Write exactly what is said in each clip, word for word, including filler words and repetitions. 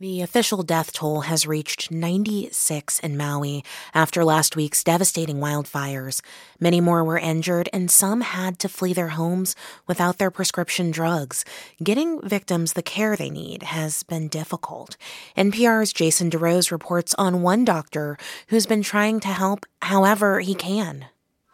The official death toll has reached ninety-six in Maui after last week's devastating wildfires. Many more were injured, and some had to flee their homes without their prescription drugs. Getting victims the care they need has been difficult. N P R's Jason DeRose reports on one doctor who's been trying to help however he can.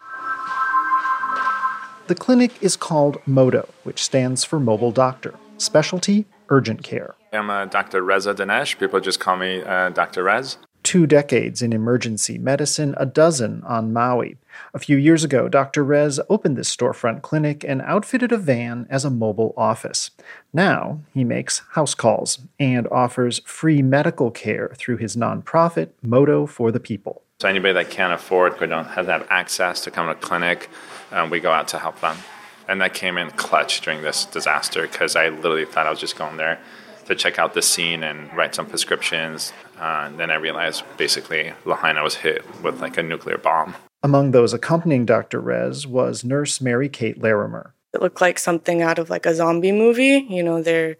The clinic is called MODO, which stands for Mobile Doctor. Specialty, urgent care. I'm uh, Doctor Reza Dinesh. People just call me uh, Doctor Rez. Two decades in emergency medicine, a dozen on Maui. A few years ago, Doctor Rez opened this storefront clinic and outfitted a van as a mobile office. Now, he makes house calls and offers free medical care through his nonprofit, MODO for the People. So anybody that can't afford, or don't have that access to come to a clinic, um, we go out to help them. And that came in clutch during this disaster because I literally thought I was just going there to check out the scene and write some prescriptions. Uh, and then I realized basically Lahaina was hit with like a nuclear bomb. Among those accompanying Doctor Rez was nurse Mary Kate Larimer. It looked like something out of like a zombie movie. You know, they're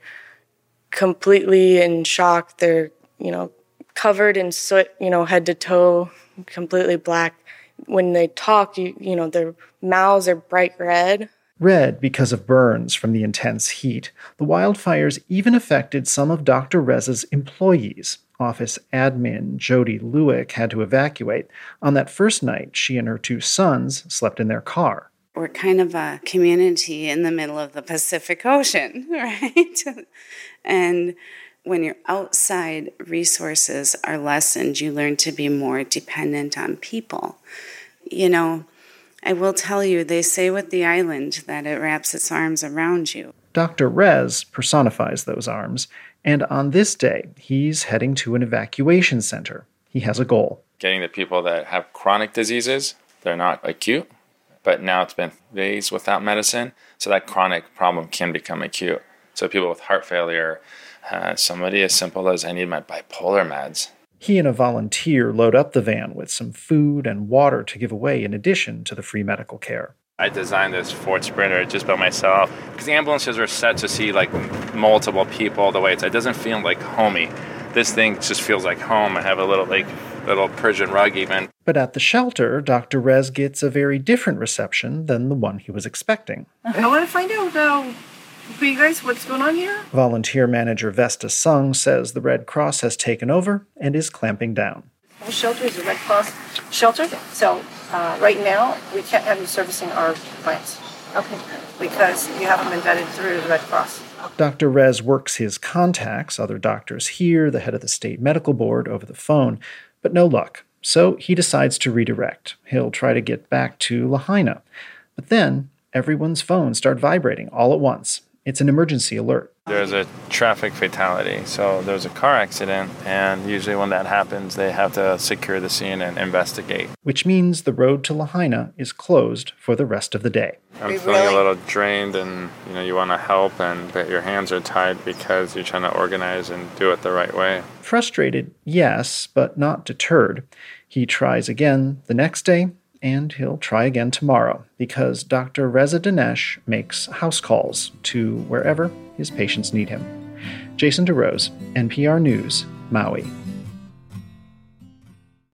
completely in shock. They're, you know, covered in soot, you know, head to toe, completely black. When they talk, you, you know, their mouths are bright red. Red because of burns from the intense heat. The wildfires even affected some of Doctor Rez's employees. Office admin Jody Lewick had to evacuate. On that first night, she and her two sons slept in their car. We're kind of a community in the middle of the Pacific Ocean, right? And when your outside resources are lessened, you learn to be more dependent on people. You know, I will tell you, they say with the island that it wraps its arms around you. Doctor Rez personifies those arms, and on this day, he's heading to an evacuation center. He has a goal. Getting the people that have chronic diseases, they're not acute, but now it's been days without medicine, so that chronic problem can become acute. So people with heart failure, uh, somebody as simple as I need my bipolar meds. He and a volunteer load up the van with some food and water to give away in addition to the free medical care. I designed this Ford Sprinter just by myself because the ambulances are set to see like multiple people the way it's. It doesn't feel like homey. This thing just feels like home. I have a little like little Persian rug even. But at the shelter, Doctor Rez gets a very different reception than the one he was expecting. I want to find out uh, for you guys what's going on here. Volunteer manager Vesta Sung says the Red Cross has taken over and is clamping down. The shelter is a Red Cross shelter, so uh, right now we can't have you servicing our clients. Okay. Because you haven't been vetted through the Red Cross. Doctor Rez works his contacts, other doctors here, the head of the state medical board, over the phone, but no luck. So he decides to redirect. He'll try to get back to Lahaina. But then everyone's phones start vibrating all at once. It's an emergency alert. There's a traffic fatality, so there's a car accident, and usually when that happens, they have to secure the scene and investigate. Which means the road to Lahaina is closed for the rest of the day. I'm we feeling really? a little drained, and you know you want to help, and but your hands are tied because you're trying to organize and do it the right way. Frustrated, yes, but not deterred. He tries again the next day, and he'll try again tomorrow because Doctor Reza Dinesh makes house calls to wherever his patients need him. Jason DeRose, N P R News, Maui.